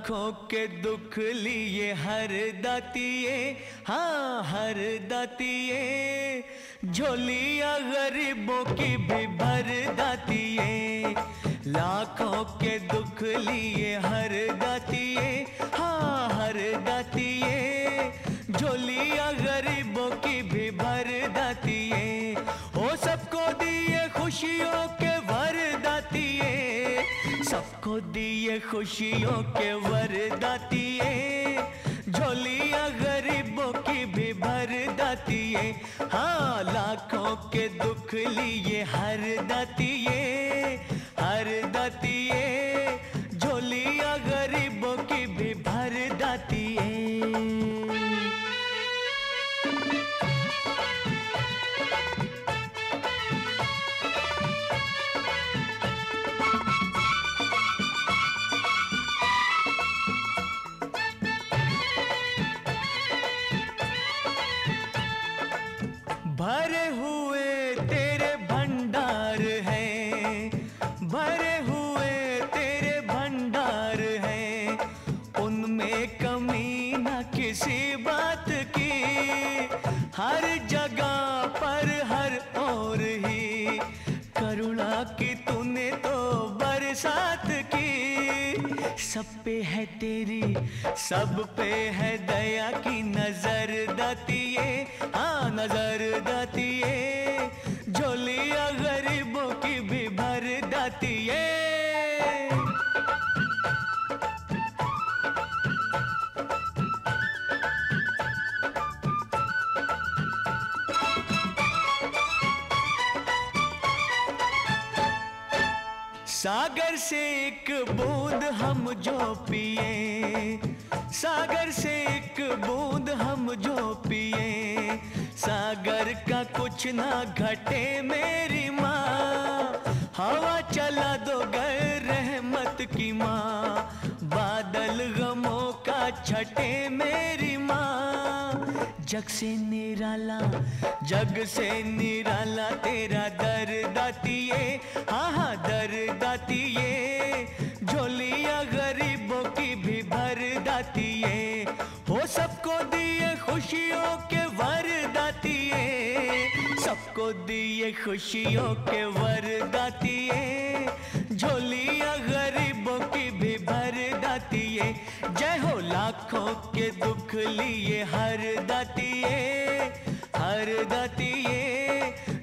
लाखों के दुख लिए हर दातिए, हाँ हर दातिए, झोलियां गरीबों की भी भर दातिए। लाखों के दुख लिए हर दातिए, हाँ हर दातिए, झोलियां गरीबों की भी भर दातिए। ओ सबको दिए खुशियों के वर दातिए, सबको दिए खुशियों के वर दातिए, झोलियां गरीबों की भी भर दातिए। हाँ लाखों के दुख लिए हर दातिए, हर दातिए, झोलियां गरीबों की भी भर दातिए। भरे हुए तेरे भंडार हैं, भरे हुए तेरे भंडार हैं, उनमें कमी न किसी बात की। हर जगह पर हर ओर ही करुणा की तूने तो बरसात की। सब पे है तेरी, सब पे है दया की नजर दातिए, हाँ नजर दातिए, झोलियां गरीबों की भी भर दातिए। सागर से एक बूंद हम जो पिए, सागर से एक बूंद हम जो पिए, सागर का कुछ ना घटे मेरी माँ। हवा चला दो गर रहमत की माँ, बादल गमों का छटे मेरी माँ। जग से निराला, जग से निराला तेरा दर दातिए, हाँ हाँ दर दातिए, झोलियां गरीबों की भी भर दातिए। हो सबको दिए खुशियों के वर दातिए, सबको दिए खुशियों के वर दातिए, झोलियां गरीबों की भी भर दातिए। जय हो लाखों के दुख लिए हर दातिए, हर दातिए,